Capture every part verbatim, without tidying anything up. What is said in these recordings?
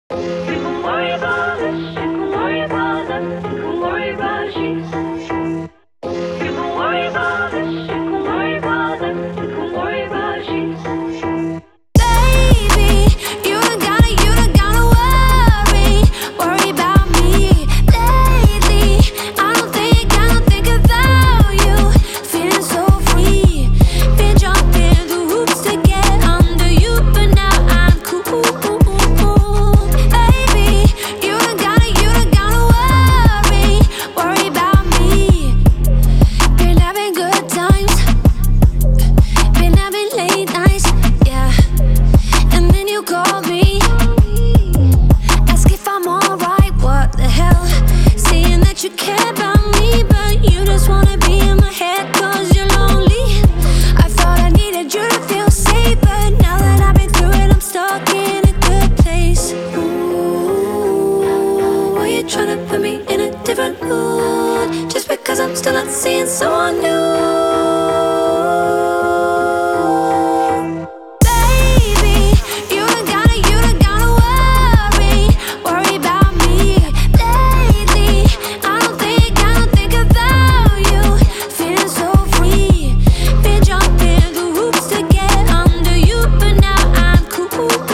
You can worry about this, you can worry about that, you can worry about sheets. You can worry about this, you can worry about that, you can worry about sheets. Baby, you don't gotta, you don't gotta worry, worry about me. Lately, I don't think, I don't think about you. Feeling so free, been jumping the hoops to get under you, but now I'm cool. Baby, you don't gotta, you don't gotta worry, worry about me. Been having good times, been having late nights, yeah. And then you call me, ask if I'm alright, what the hell? Saying that you care about me, but you just wanna be in my head cause you're lonely. I thought I needed you to feel safe, but now that I've been through it, I'm stuck in a good place. Ooh, were you trying to put me in a different mood? Just because I'm still not seeing someone new. Baby, you don't gotta, you don't gotta worry, worry about me. Lately, I don't think, I don't think about you. Feeling so free, been jumping the hoops to get under you, but now I'm cool.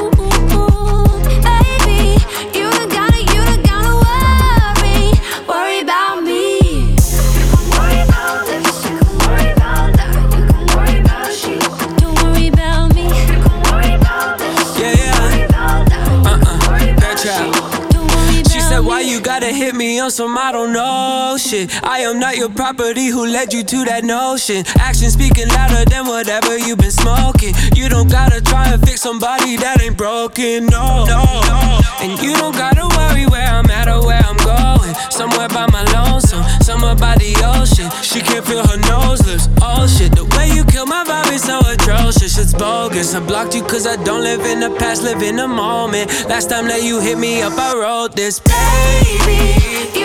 Baby, you don't gotta, you don't gotta worry, worry about me. You can worry about this, you can worry about that, you can worry about sheets. Don't worry about me. You can worry about this, Yeah, yeah. worry about that, you can worry That about child. sheets. Don't worry about She said, why me. you gotta hit me on some I don't know shit? I am not your property, who led you to that notion? Action speaking louder than whatever you been smoking. You don't gotta try and fix somebody that ain't broken, no, no, no. And you don't gotta worry where I'm at or where I'm going. Somewhere by my lonesome, somewhere by the ocean. She can't feel her nose lips, oh shit. The way you kill my vibe is so atrocious, it's bogus. I blocked you cause I don't live in the past, live in the moment. Last time that you hit me up, I wrote this. Baby, you